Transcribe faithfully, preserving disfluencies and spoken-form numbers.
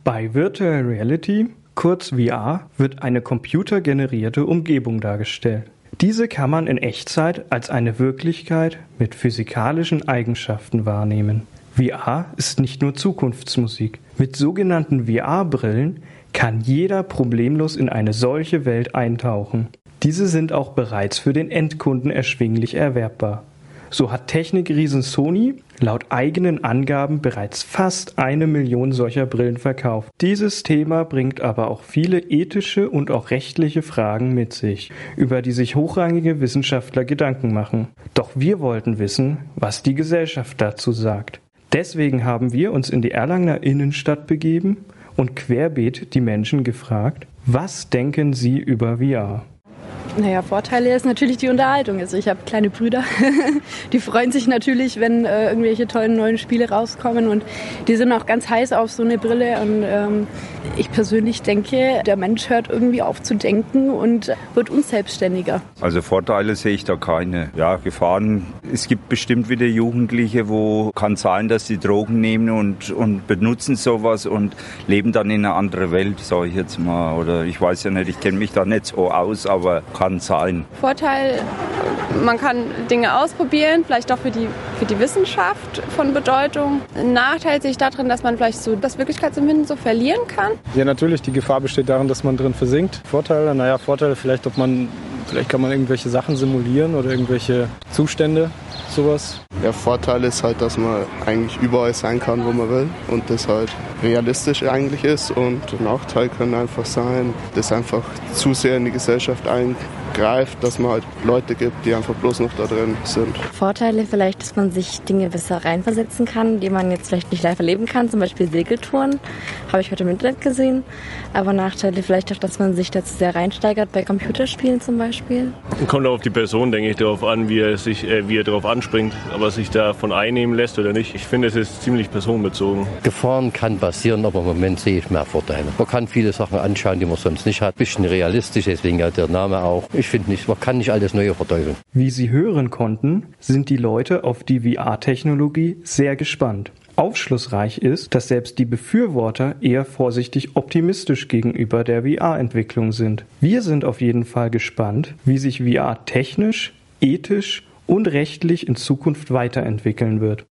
Bei Virtual Reality, kurz V R, wird eine computergenerierte Umgebung dargestellt. Diese kann man in Echtzeit als eine Wirklichkeit mit physikalischen Eigenschaften wahrnehmen. V R ist nicht nur Zukunftsmusik. Mit sogenannten V R-Brillen kann jeder problemlos in eine solche Welt eintauchen. Diese sind auch bereits für den Endkunden erschwinglich erwerbbar. So hat Technikriesen Sony laut eigenen Angaben bereits fast eine Million solcher Brillen verkauft. Dieses Thema bringt aber auch viele ethische und auch rechtliche Fragen mit sich, über die sich hochrangige Wissenschaftler Gedanken machen. Doch wir wollten wissen, was die Gesellschaft dazu sagt. Deswegen haben wir uns in die Erlanger Innenstadt begeben und querbeet die Menschen gefragt, was denken sie über V R? Naja, Vorteile ist natürlich die Unterhaltung. Also ich habe kleine Brüder, die freuen sich natürlich, wenn äh, irgendwelche tollen neuen Spiele rauskommen und die sind auch ganz heiß auf so eine Brille und ähm, ich persönlich denke, der Mensch hört irgendwie auf zu denken und wird unselbstständiger. Also Vorteile sehe ich da keine. Ja, Gefahren. Es gibt bestimmt wieder Jugendliche, wo kann sein, dass sie Drogen nehmen und, und benutzen sowas und leben dann in eine andere Welt, sage ich jetzt mal. Oder ich weiß ja nicht, ich kenne mich da nicht so aus, aber kann sein. Vorteil, man kann Dinge ausprobieren, vielleicht auch für die, für die Wissenschaft von Bedeutung. Nachteil sehe ich darin, dass man vielleicht so das Wirklichkeitsempfinden so verlieren kann. Ja, natürlich, die Gefahr besteht darin, dass man drin versinkt. Vorteile, naja, Vorteile vielleicht, ob man, vielleicht kann man irgendwelche Sachen simulieren oder irgendwelche Zustände, sowas. Der Vorteil ist halt, dass man eigentlich überall sein kann, wo man will und das halt realistisch eigentlich ist. Und Nachteil kann einfach sein, dass einfach zu sehr in die Gesellschaft eingreift, dass man halt Leute gibt, die einfach bloß noch da drin sind. Vorteile vielleicht, dass man sich Dinge besser reinversetzen kann, die man jetzt vielleicht nicht live erleben kann, zum Beispiel Segeltouren, habe ich heute im Internet gesehen. Aber Nachteile vielleicht auch, dass man sich dazu sehr reinsteigert, bei Computerspielen zum Beispiel. Kommt auch auf die Person, denke ich, darauf an, wie er sich, äh, wie er darauf anspringt, aber sich davon einnehmen lässt oder nicht. Ich finde, es ist ziemlich personenbezogen. Gefahren kann passieren, aber im Moment sehe ich mehr Vorteile. Man kann viele Sachen anschauen, die man sonst nicht hat. Ein bisschen realistisch, deswegen ja der Name auch. Ich finde nicht, man kann nicht alles Neue verteufeln. Wie Sie hören konnten, sind die Leute auf die V R-Technologie sehr gespannt. Aufschlussreich ist, dass selbst die Befürworter eher vorsichtig optimistisch gegenüber der V R-Entwicklung sind. Wir sind auf jeden Fall gespannt, wie sich V R technisch, ethisch und rechtlich in Zukunft weiterentwickeln wird.